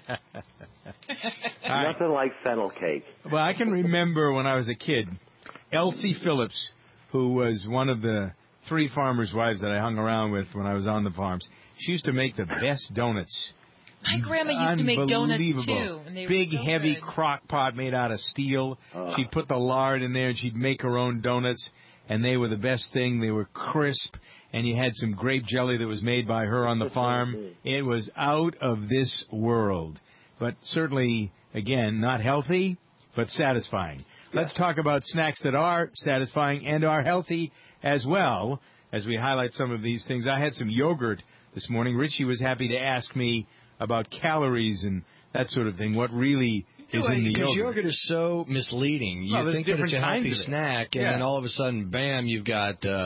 Nothing like fennel cake. Well, I can remember when I was a kid, Elsie Phillips, who was one of the three farmers' wives that I hung around with when I was on the farms. She used to make the best donuts. My grandma used to make donuts too. Unbelievable. And they Big, were so heavy good. crock pot made out of steel. Oh. She'd put the lard in there, and she'd make her own donuts, and they were the best thing. They were crisp, and you had some grape jelly that was made by her on the farm. It was out of this world, but certainly, again, not healthy, but satisfying. Let's talk about snacks that are satisfying and are healthy as well, as we highlight some of these things. I had some yogurt this morning. Richie was happy to ask me about calories and that sort of thing. What really is in the Because yogurt? yogurt is so misleading. You Well, there's think that it's a different healthy kinds of it. snack, and Yeah. then all of a sudden, bam, you've got, uh,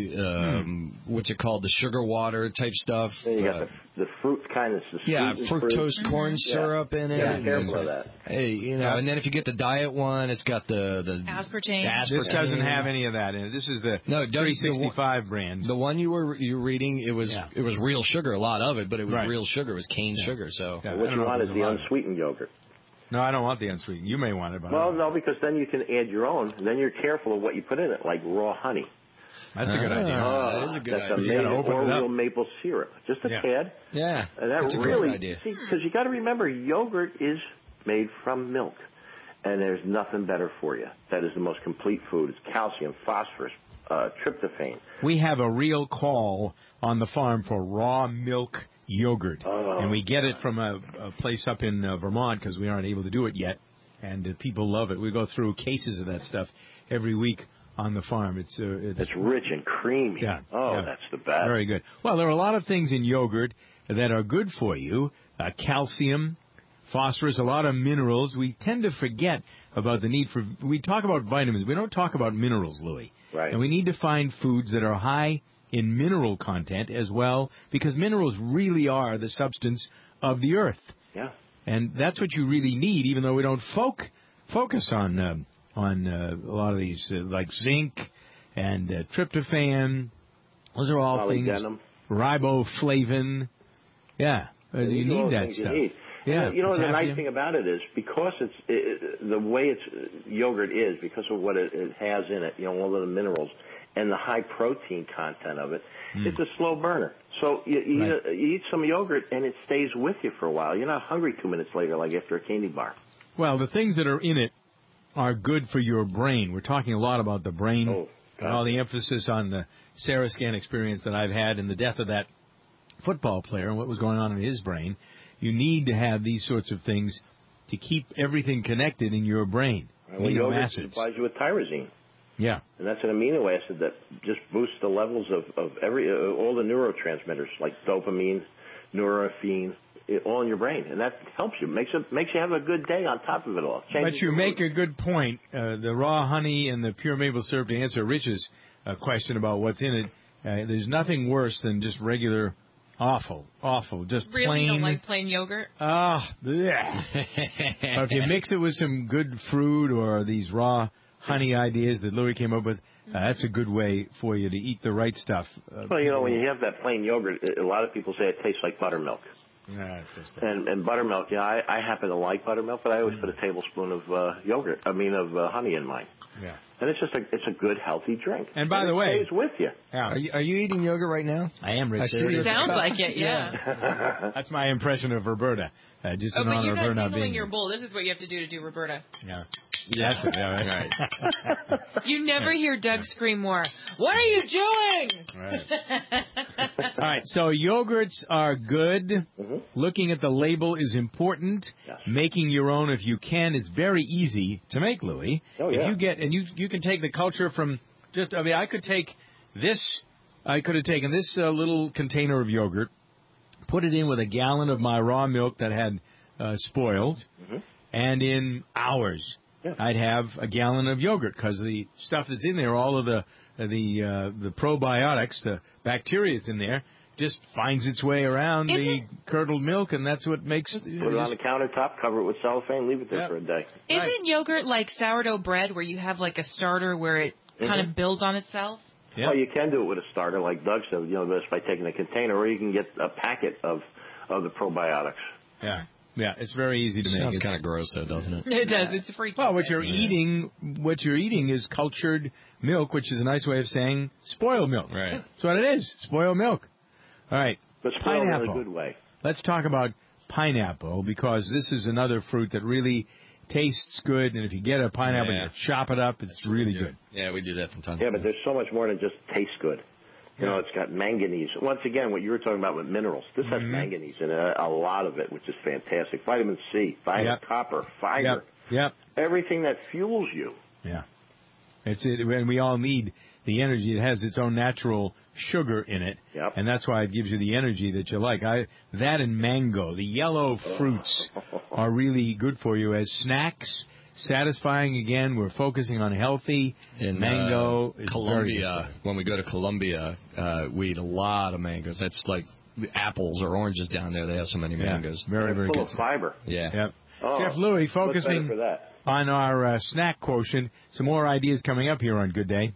um, what's it called, the sugar water type stuff. Then you got Uh, the, the fruit kind of the yeah, sweetened fructose fruit. corn Yeah. syrup in it. Yeah, be and careful then- of that. Hey, you know, and then if you get the diet one, it's got the the Aspartame. aspartame. This doesn't have any of that in it. This is the no three sixty-five brand. The one you were you were reading, it was Yeah. it was real sugar, a lot of it, but it was Right. real sugar. It was cane Yeah. sugar. So Yeah, I What don't you know want if is there's a the lot of- unsweetened yogurt. No, I don't want the unsweetened. You may want it, but I Well, don't. no, because then you can add your own. Then you're careful of what you put in it, like raw honey. That's a good idea. Oh, that is a good that's idea. You gotta amazing. open Or it up. real maple syrup, just a Yeah. tad. yeah, And that that's a great really, idea. see, because you got to remember, yogurt is made from milk, and there's nothing better for you. That is the most complete food. It's calcium, phosphorus, uh, tryptophan. We have a real call on the farm for raw milk yogurt, Oh. and we get it from a, a place up in uh, Vermont because we aren't able to do it yet, and uh, people love it. We go through cases of that stuff every week on the farm. It's uh, it's, It's rich and creamy. Yeah. Oh, Yeah. that's the best. very good. Well, there are a lot of things in yogurt that are good for you. Uh, calcium, phosphorus, a lot of minerals. We tend to forget about the need for, we talk about vitamins. We don't talk about minerals, Louis. Right. And we need to find foods that are high in mineral content as well, because minerals really are the substance of the earth. Yeah. And that's what you really need, even though we don't folk, focus on um, on uh, a lot of these, uh, like zinc and uh, tryptophan. Those are all things. Molybdenum. Riboflavin. Yeah, uh, you These are all need that things you stuff. need. Yeah, And, you know, the nice potassium. thing about it is because it's it, the way it's yogurt is, because of what it, it has in it, you know, all of the minerals and the high protein content of it, Mm. it's a slow burner. So you, you, Right. eat a, you eat some yogurt and it stays with you for a while. You're not hungry two minutes later like after a candy bar. Well, the things that are in it are good for your brain. We're talking a lot about the brain Oh, and all the emphasis on the Sarascan experience that I've had and the death of that football player and what was going on in his brain. You need to have these sorts of things to keep everything connected in your brain. Well, Amino yogurt acids. supplies you with tyrosine. Yeah. And that's an amino acid that just boosts the levels of, of every uh, all the neurotransmitters like dopamine, norepinephrine, it, all in your brain, and that helps you. makes it makes you have a good day on top of it all. But Changes you your make mood. a good point. Uh, the raw honey and the pure maple syrup, to answer Rich's uh, question about what's in it, uh, there's nothing worse than just regular awful, awful, just Really, plain. you don't like plain yogurt? Ah, bleh. But if you mix it with some good fruit or these raw honey ideas that Louis came up with, uh, that's a good way for you to eat the right stuff. Uh, Well, you know, when you have that plain yogurt, a lot of people say it tastes like buttermilk. Nah, it just, And, and buttermilk, yeah, I, I happen to like buttermilk, but I always put a tablespoon of uh, yogurt, I mean of uh, honey in mine. yeah. And it's just a it's a good healthy drink. And by and the it way, stays with you. Yeah. Are you, are you eating yogurt right now? I am, Rich. I see There it you. is. Sounds like it, yeah. That's my impression of Roberta. Uh, just Oh, in but honor you're of her not not handling being your here. bowl. This is what you have to do to do Roberta. Yeah. Yeah, that's it. Yeah, right. Right. You never hear Doug scream more, "What are you doing?" Right. All right, so yogurts are good. Mm-hmm. Looking at the label is important. Yes. Making your own, if you can, it's very easy to make, Louis. Oh, if yeah. you get and you you can take the culture from just. I mean, I could take this. I could have taken this uh, little container of yogurt, put it in with a gallon of my raw milk that had uh, spoiled, Mm-hmm. and in hours Yeah. I'd have a gallon of yogurt because the stuff that's in there, all of the uh, the uh, the probiotics, the bacteria that's in there, just finds its way around Isn't- the curdled milk, and that's what makes. Put it on the countertop, cover it with cellophane, leave it there Yep. for a day. Isn't yogurt like sourdough bread where you have like a starter where it kind Mhm. of builds on itself? Yep. Well, you can do it with a starter, like Doug said, you know, just by taking a container, or you can get a packet of of the probiotics. Yeah, yeah, it's very easy to make. Sounds It's- kind of gross, though, doesn't it? It does. It's free. Well, what you're eating, what you're eating is cultured milk, which is a nice way of saying spoiled milk. Right. That's what it is. Spoiled milk. All right. But spoiled in Pineapple. a good way. Let's talk about pineapple because this is another fruit that really tastes good, and if you get a pineapple Yeah. and you chop it up, it's really good. Yeah, we do that from time to Yeah, time. but there's so much more than just taste good. You know, it's got manganese. Once again, what you were talking about with minerals, this has Mhm. manganese in it, a lot of it, which is fantastic. Vitamin C, vitamin Yep. copper, fiber, Yep. Yep. everything that fuels you. Yeah. It's it, and we all need the energy. It has its own natural sugar in it, Yep. and that's why it gives you the energy that you like. I that and mango, the yellow fruits, are really good for you as snacks. Satisfying again. We're focusing on healthy. In mango, uh, is Colombia, when we go to Colombia, uh, we eat a lot of mangoes. That's like apples or oranges down there. They have so many Yeah, mangoes. very, They're very full good. of fiber. Yeah. Yep. Oh, Jeff Louie what's better focusing for that? on our uh, snack quotient. Some more ideas coming up here on Good Day.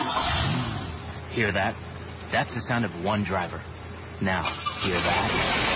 Hear that? That's the sound of one driver. Now, hear that?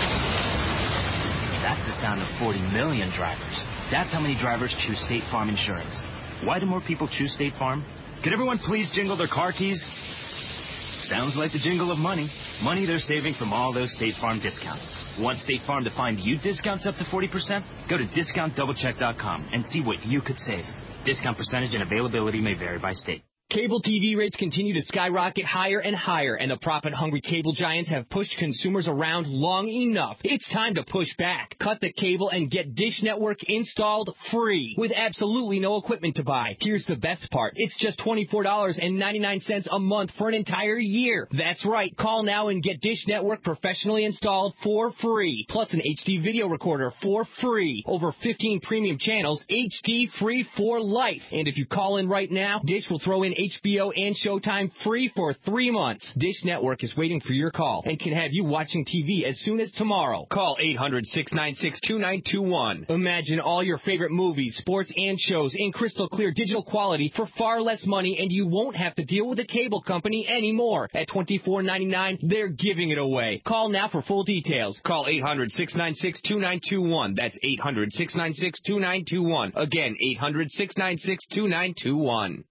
That's the sound of forty million drivers. That's how many drivers choose State Farm Insurance. Why do more people choose State Farm? Could everyone please jingle their car keys? Sounds like the jingle of money. Money they're saving from all those State Farm discounts. Want State Farm to find you discounts up to forty percent? Go to discount double check dot com and see what you could save. Discount percentage and availability may vary by state. Cable T V rates continue to skyrocket higher and higher, and the profit-hungry cable giants have pushed consumers around long enough. It's time to push back. Cut the cable and get Dish Network installed free with absolutely no equipment to buy. Here's the best part. It's just twenty-four dollars and ninety-nine cents a month for an entire year. That's right. Call now and get Dish Network professionally installed for free. Plus an H D video recorder for free. Over fifteen premium channels, H D free for life. And if you call in right now, Dish will throw in H B O and Showtime free for three months. Dish Network is waiting for your call and can have you watching T V as soon as tomorrow. Call eight hundred, six nine six, two nine two one. Imagine all your favorite movies, sports, and shows in crystal clear digital quality for far less money, and you won't have to deal with a cable company anymore. At twenty-four ninety-nine, they're giving it away. Call now for full details. Call eight hundred, six nine six, two nine two one. That's eight hundred, six nine six, two nine two one. Again, eight hundred, six nine six, two nine two one.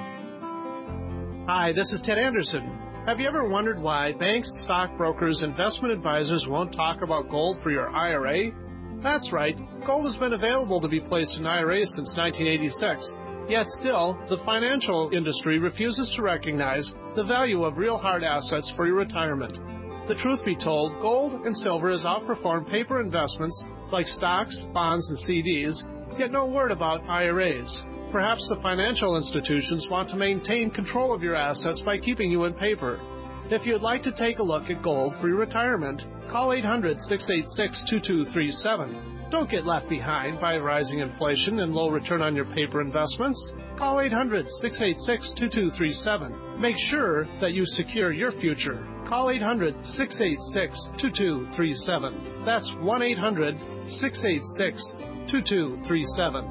Hi, this is Ted Anderson. Have you ever wondered why banks, stockbrokers, investment advisors won't talk about gold for your I R A? That's right. Gold has been available to be placed in I R As since nineteen eighty-six. Yet still, the financial industry refuses to recognize the value of real hard assets for your retirement. The truth be told, gold and silver has outperformed paper investments like stocks, bonds, and C Ds, yet no word about I R As. Perhaps the financial institutions want to maintain control of your assets by keeping you in paper. If you'd like to take a look at gold for your retirement, call eight hundred, six eight six, two two three seven. Don't get left behind by rising inflation and low return on your paper investments. Call eight hundred, six eight six, two two three seven. Make sure that you secure your future. Call eight hundred, six eight six, two two three seven. That's one eight hundred, six eight six, two two three seven.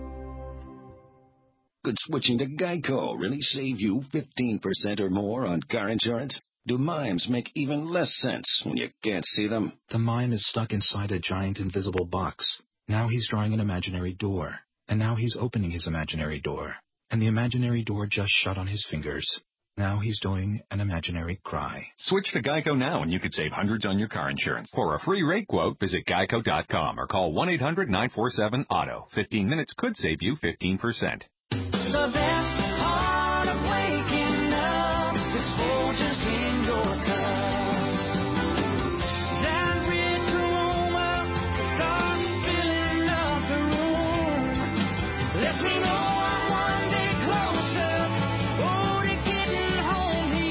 Could switching to Geico really save you fifteen percent or more on car insurance? Do mimes make even less sense when you can't see them? The mime is stuck inside a giant invisible box. Now he's drawing an imaginary door. And now he's opening his imaginary door. And the imaginary door just shut on his fingers. Now he's doing an imaginary cry. Switch to Geico now and you could save hundreds on your car insurance. For a free rate quote, visit geico dot com or call one eight hundred nine four seven auto. fifteen minutes could save you fifteen percent. The best part of waking up is Folgers in your cup. That rich aroma starts filling up the room. Lets me know I'm one day closer, oh, to getting home to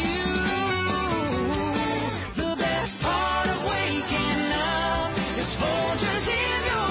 you. The best part of waking up is Folgers in your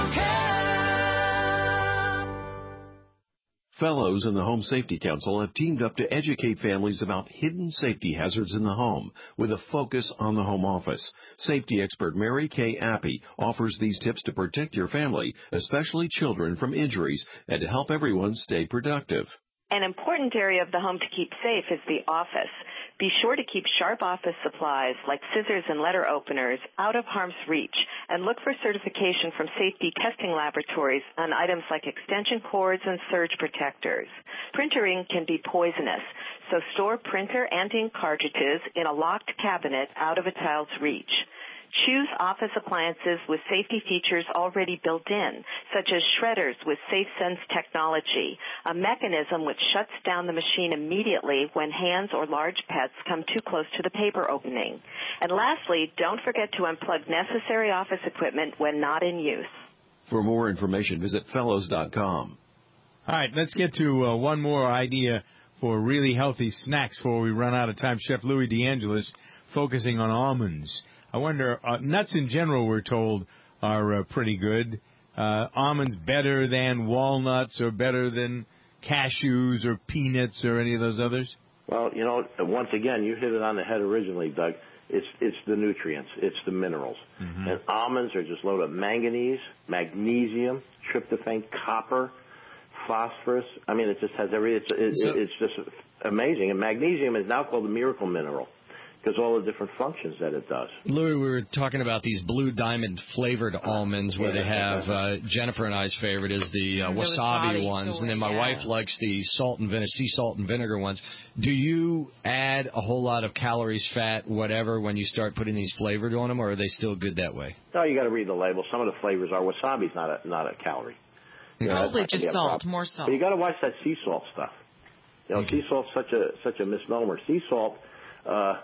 cup. Fellows in the Home Safety Council have teamed up to educate families about hidden safety hazards in the home with a focus on the home office. Safety expert Mary Kay Appy offers these tips to protect your family, especially children, from injuries and to help everyone stay productive. An important area of the home to keep safe is the office. Be sure to keep sharp office supplies like scissors and letter openers out of harm's reach, and look for certification from safety testing laboratories on items like extension cords and surge protectors. Printer ink can be poisonous, so store printer and ink cartridges in a locked cabinet out of a child's reach. Choose office appliances with safety features already built in, such as shredders with SafeSense technology, a mechanism which shuts down the machine immediately when hands or large pets come too close to the paper opening. And lastly, don't forget to unplug necessary office equipment when not in use. For more information, visit fellows dot com. All right, let's get to uh, one more idea for really healthy snacks before we run out of time. Chef Louis DeAngelis focusing on almonds. I wonder, uh, nuts in general, we're told, are uh, pretty good. Uh, almonds better than walnuts or better than cashews or peanuts or any of those others? Well, you know, once again, you hit it on the head originally, Doug. It's it's the nutrients. It's the minerals. Mm-hmm. And almonds are just loaded with manganese, magnesium, tryptophan, copper, phosphorus. I mean, it just has every, it's, it, So- it's just amazing. And magnesium is now called the miracle mineral, because all the different functions that it does. Louis, we were talking about these blue diamond flavored almonds where they have, uh, Jennifer and I's favorite is the uh, The wasabi, wasabi ones, soy, and then my yeah. wife likes the salt and vinegar, sea salt and vinegar ones. Do you add a whole lot of calories, fat, whatever, when you start putting these flavored on them, or are they still good that way? No, you got to read the label. Some of the flavors are wasabi's not a not a calorie. You know, Probably that's not just gonna be a salt, problem. more salt. But you got to watch that sea salt stuff. You know, Okay. sea salt's such a such a misnomer. Sea salt, uh,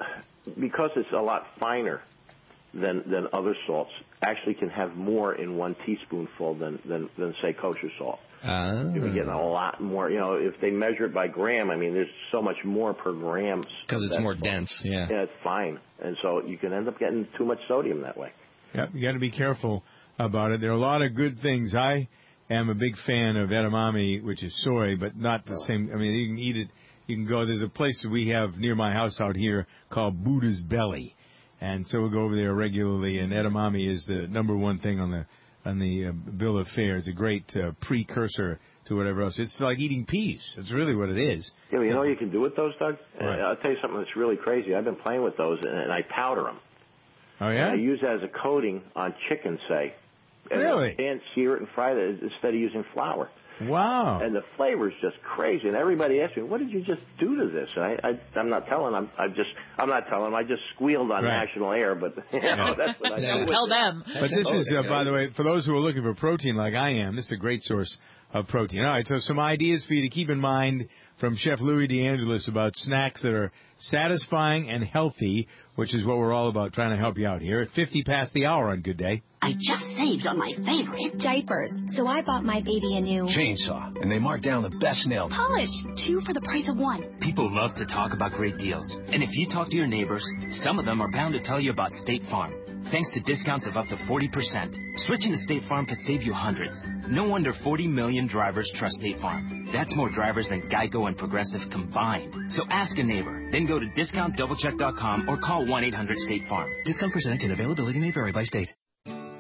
because it's a lot finer than than other salts, actually can have more in one teaspoonful than than, than say kosher salt. Ah. You're getting a lot more. You know, if they measure it by gram, I mean, there's so much more per gram. Because it's That more salt. dense, yeah. Yeah, it's fine, and so you can end up getting too much sodium that way. Yep, you got to be careful about it. There are a lot of good things. I am a big fan of edamame, which is soy, but not the same. I mean, you can eat it. You can go. There's a place that we have near my house out here called Buddha's Belly, and so we go over there regularly. And edamame is the number one thing on the on the uh, bill of fare. It's a great uh, precursor to whatever else. It's like eating peas. That's really what it is. Yeah, well, you know what you can do with those, Doug? Right. Uh, I'll tell you something that's really crazy. I've been playing with those, and, and I powder them. Oh yeah. I use that as a coating on chicken, say. And Really? And sear it and fry it instead of using flour. Wow. And the flavor's just crazy. And everybody asks me, "What did you just do to this?" And I, I I'm not telling. I'm I just I'm not telling. I just squealed on Right. national air, but you know, that's what I Don't do tell with it. them. But this is, uh, by the way, for those who are looking for protein like I am, this is a great source of protein. All right, so some ideas for you to keep in mind from Chef Louis DeAngelis about snacks that are satisfying and healthy, which is what we're all about, trying to help you out here. At fifty past the hour on Good Day. I just saved on my favorite diapers, so I bought my baby a new Chainsaw, and they marked down the best nail. polish, two for the price of one. People love to talk about great deals. And if you talk to your neighbors, some of them are bound to tell you about State Farm. Thanks to discounts of up to forty percent, switching to State Farm could save you hundreds. No wonder forty million drivers trust State Farm. That's more drivers than Geico and Progressive combined. So ask a neighbor, then go to discount double check dot com or call one eight hundred state farm. Discount percentage and availability may vary by state.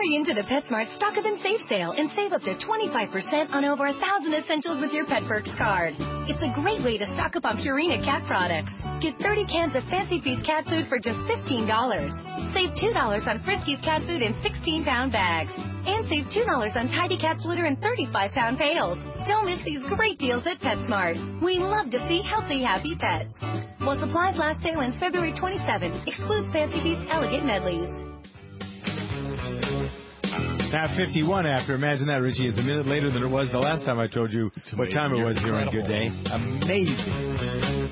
Hurry into the PetSmart Stock Up and Save sale and save up to twenty-five percent on over a thousand essentials with your PetPerks card. It's a great way to stock up on Purina cat products. Get thirty cans of Fancy Feast cat food for just fifteen dollars. Save two dollars on Friskies cat food in sixteen pound bags. And save two dollars on Tidy Cats litter in thirty-five pound pails. Don't miss these great deals at PetSmart. We love to see healthy, happy pets. While supplies last, sale ends February twenty-seventh. Excludes Fancy Feast Elegant Medleys. Now fifty-one after. Imagine that, Richie. It's a minute later than it was the last time I told you what time it was here on Good Day. Amazing.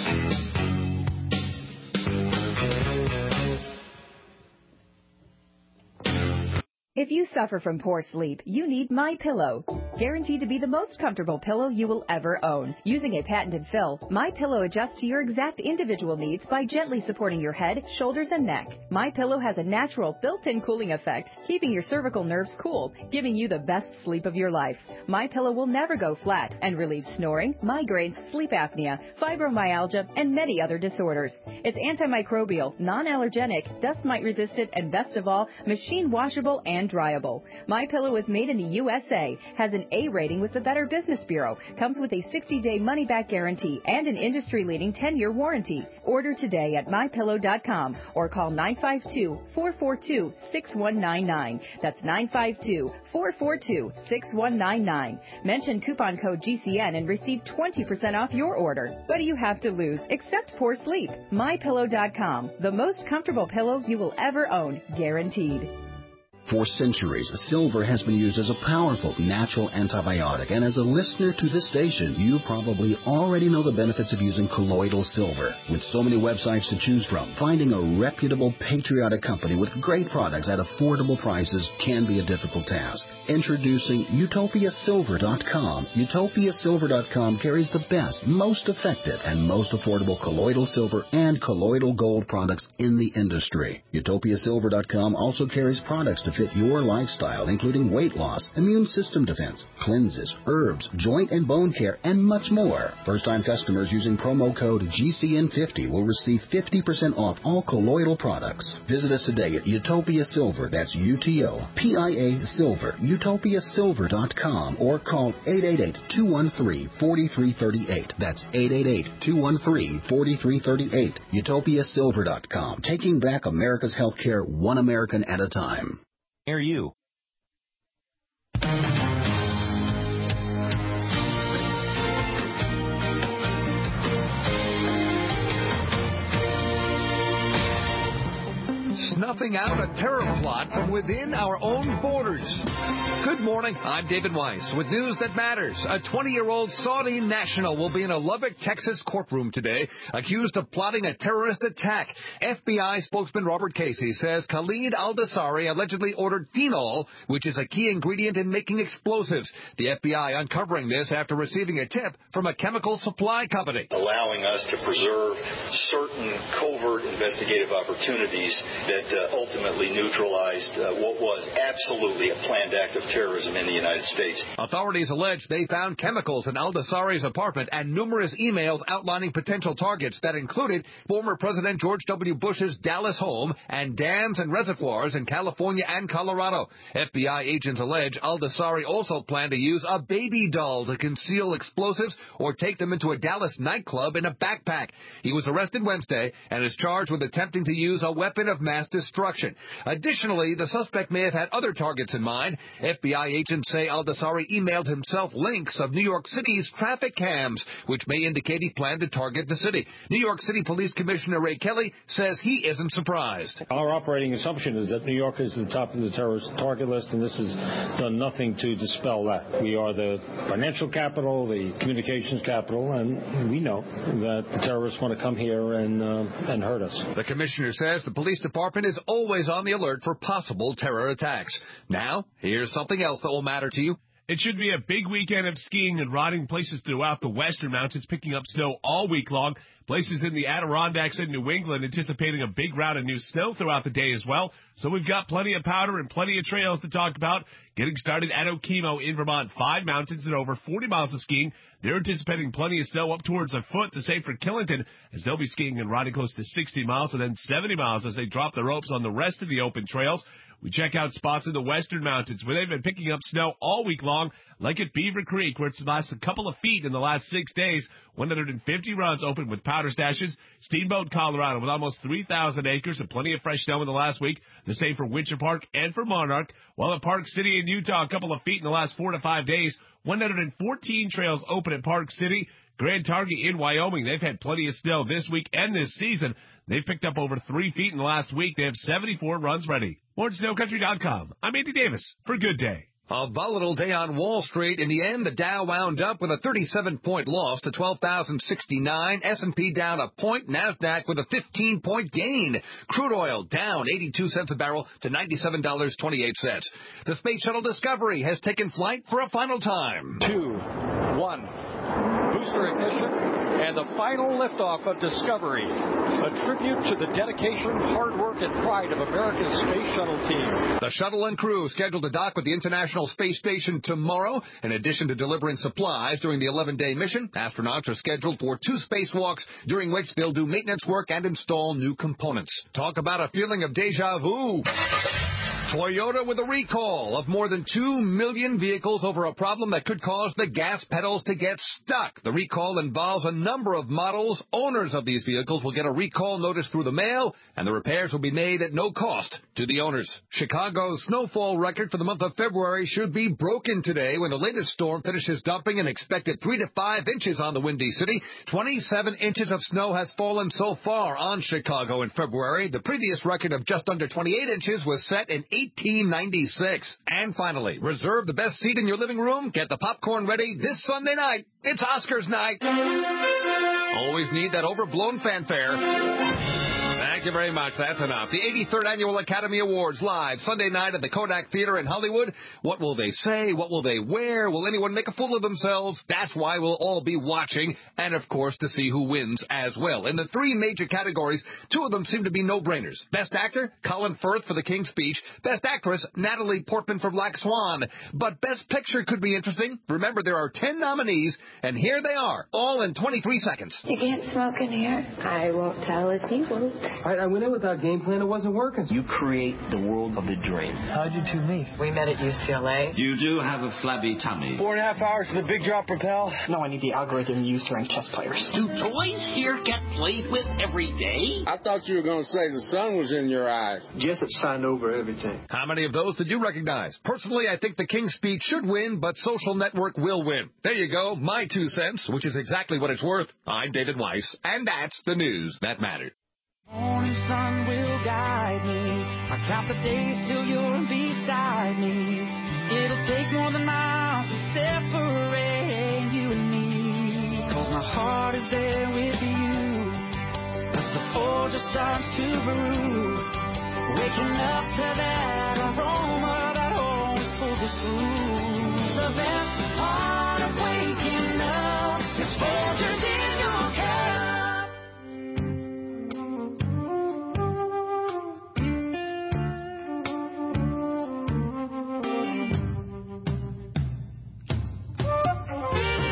If you suffer from poor sleep, you need MyPillow. Guaranteed to be the most comfortable pillow you will ever own. Using a patented fill, MyPillow adjusts to your exact individual needs by gently supporting your head, shoulders, and neck. MyPillow has a natural built-in cooling effect, keeping your cervical nerves cool, giving you the best sleep of your life. MyPillow will never go flat and relieves snoring, migraines, sleep apnea, fibromyalgia, and many other disorders. It's antimicrobial, non-allergenic, dust mite resistant, and best of all, machine washable and dryable. MyPillow is made in the U S A, has an A rating with the Better Business Bureau, comes with a sixty day money-back guarantee, and an industry-leading ten year warranty. Order today at my pillow dot com or call nine five two, four four two, six one nine nine. That's nine five two, four four two, six one nine nine. Mention coupon code G C N and receive twenty percent off your order. What do you have to lose except poor sleep? my pillow dot com, the most comfortable pillow you will ever own, guaranteed. For centuries, silver has been used as a powerful natural antibiotic, and as a listener to this station, you probably already know the benefits of using colloidal silver. With so many websites to choose from, finding a reputable, patriotic company with great products at affordable prices can be a difficult task. Introducing Utopia Silver dot com. Utopia Silver dot com carries the best, most effective, and most affordable colloidal silver and colloidal gold products in the industry. Utopia Silver dot com also carries products to fit your lifestyle, including weight loss, immune system defense, cleanses, herbs, joint and bone care, and much more. First-time customers using promo code G C N fifty will receive fifty percent off all colloidal products. Visit us today at Utopia Silver, that's U T O P I A Silver, Utopia Silver dot com, or call eight eight eight, two one three, four three three eight. That's eight eight eight, two one three, four three three eight. Utopia Silver dot com, taking back America's healthcare one American at a time. Near you. Snuffing out a terror plot from within our own borders. Good morning, I'm David Weiss with news that matters. A twenty-year-old Saudi national will be in a Lubbock, Texas courtroom today, accused of plotting a terrorist attack. F B I spokesman Robert Casey says Khalid al-Dasari allegedly ordered phenol, which is a key ingredient in making explosives. The F B I uncovering this after receiving a tip from a chemical supply company. Allowing us to preserve certain covert investigative opportunities that uh, ultimately neutralized uh, what was absolutely a planned act of terrorism in the United States. Authorities allege they found chemicals in al-Dasari's apartment and numerous emails outlining potential targets that included former President George W. Bush's Dallas home and dams and reservoirs in California and Colorado. F B I agents allege al-Dasari also planned to use a baby doll to conceal explosives or take them into a Dallas nightclub in a backpack. He was arrested Wednesday and is charged with attempting to use a weapon of mass destruction. Additionally, the suspect may have had other targets in mind. F B I agents say al-Dasari emailed himself links of New York City's traffic cams, which may indicate he planned to target the city. New York City Police Commissioner Ray Kelly says he isn't surprised. Our operating assumption is that New York is at the top of the terrorist target list, and this has done nothing to dispel that. We are the financial capital, the communications capital, and we know that the terrorists want to come here and, uh, and hurt us. The commissioner says the police department is always on the alert for possible terror attacks. Now, here's something else that will matter to you. It should be a big weekend of skiing and riding. Places throughout the western mountains picking up snow all week long. Places in the Adirondacks and New England anticipating a big round of new snow throughout the day as well. So we've got plenty of powder and plenty of trails to talk about. Getting started at Okemo in Vermont, five mountains and over forty miles of skiing. They're anticipating plenty of snow up towards a foot. The same for Killington, as they'll be skiing and riding close to sixty miles and then seventy miles as they drop the ropes on the rest of the open trails. We check out spots in the western mountains where they've been picking up snow all week long, like at Beaver Creek, where it's lost a couple of feet in the last six days. one hundred fifty runs open with powder stashes. Steamboat, Colorado, with almost three thousand acres and plenty of fresh snow in the last week. The same for Winter Park and for Monarch. While at Park City in Utah, a couple of feet in the last four to five days. one hundred fourteen trails open at Park City. Grand Targhee in Wyoming, they've had plenty of snow this week and this season. They've picked up over three feet in the last week. They have seventy-four runs ready. More at snow country dot com. I'm Andy Davis for Good Day. A volatile day on Wall Street. In the end, the Dow wound up with a thirty-seven point loss to twelve thousand sixty-nine. S and P down a point. NASDAQ with a fifteen point gain. Crude oil down eighty-two cents a barrel to ninety-seven dollars and twenty-eight cents. The Space Shuttle Discovery has taken flight for a final time. Two, one. Booster ignition and the final liftoff of Discovery. A tribute to the dedication, hard work, and pride of America's Space Shuttle team. The shuttle and crew scheduled to dock with the International Space Station tomorrow. In addition to delivering supplies during the eleven-day mission, astronauts are scheduled for two spacewalks during which they'll do maintenance work and install new components. Talk about a feeling of deja vu. Toyota with a recall of more than two million vehicles over a problem that could cause the gas pedals to get stuck. The recall involves a number of models. Owners of these vehicles will get a recall notice through the mail, and the repairs will be made at no cost to the owners. Chicago's snowfall record for the month of February should be broken today when the latest storm finishes dumping an expected three to five inches on the Windy City. twenty-seven inches of snow has fallen so far on Chicago in February. The previous record of just under twenty-eight inches was set in eighteen ninety-six. And finally, reserve the best seat in your living room. Get the popcorn ready this Sunday night. It's Oscars night. Always need that overblown fanfare. Thank you very much. That's enough. The eighty-third Annual Academy Awards live Sunday night at the Kodak Theater in Hollywood. What will they say? What will they wear? Will anyone make a fool of themselves? That's why we'll all be watching, and of course to see who wins as well. In the three major categories, two of them seem to be no-brainers. Best Actor, Colin Firth for The King's Speech. Best Actress, Natalie Portman for Black Swan. But Best Picture could be interesting. Remember, there are ten nominees, and here they are, all in twenty-three seconds. You can't smoke in here. I won't tell if you won't. I, I went in with that game plan. It wasn't working. You create the world of the dream. How'd you two meet? We met at U C L A. You do have a flabby tummy. Four and a half hours for the big drop rappel. No, I need the algorithm used to rank chess players. Do toys here get played with every day? I thought you were going to say the sun was in your eyes. Jessup signed over everything. How many of those did you recognize? Personally, I think The King's Speech should win, but Social Network will win. There you go, my two cents, which is exactly what it's worth. I'm David Weiss, and that's the news that mattered. Morning sun will guide me. I count the days till you're beside me. It'll take more than miles to separate you and me. Cause my heart is there with you. As the forge starts to brew. Waking up to that